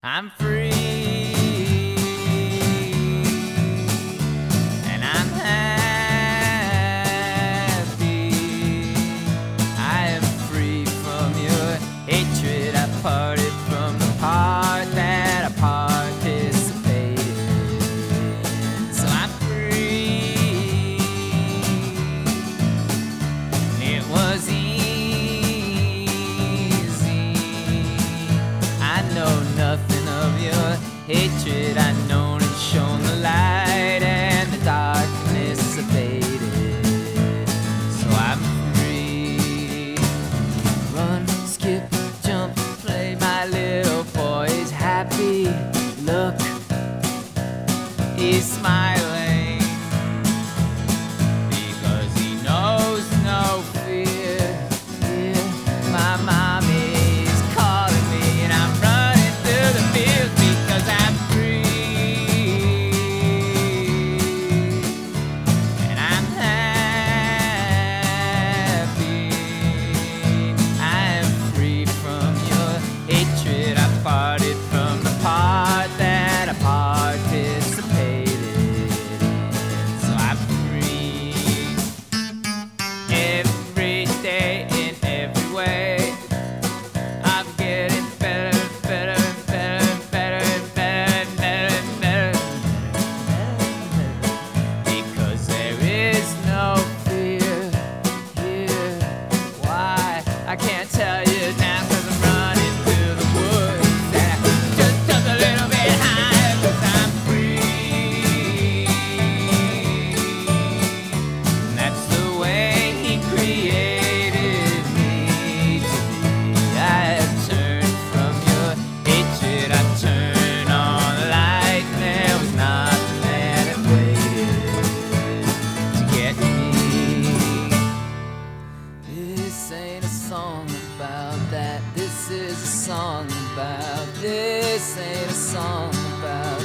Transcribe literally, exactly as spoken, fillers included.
I'm free, and I'm happy. I am free from your hatred. I parted from the part that I participated in. So I'm free. It was easy. I know nothing of your hatred. I known and shown the light, and the darkness abated. So I'm free. Run, skip, jump, play. My little boy's happy. Look, he's smiling because he knows no fear. Yeah, my mommy's calling me, and I'm running through the field because I'm free, and I'm happy. I am free from your hatred. I parted from the part that I participated in. So I'm free. Every day in every way, I'm getting better and better and better and better and better and better and better and better. Because there is no fear here. Why? I can't tell you now, 'cause I'm running through the woods. And I just took a little bit higher, 'cause I'm free. And that's the way he created me to be. I have turned from your hatred. I turned on the light, and there was nothing that had waited to get me. This ain't a song about that. This is a song about. This ain't a song about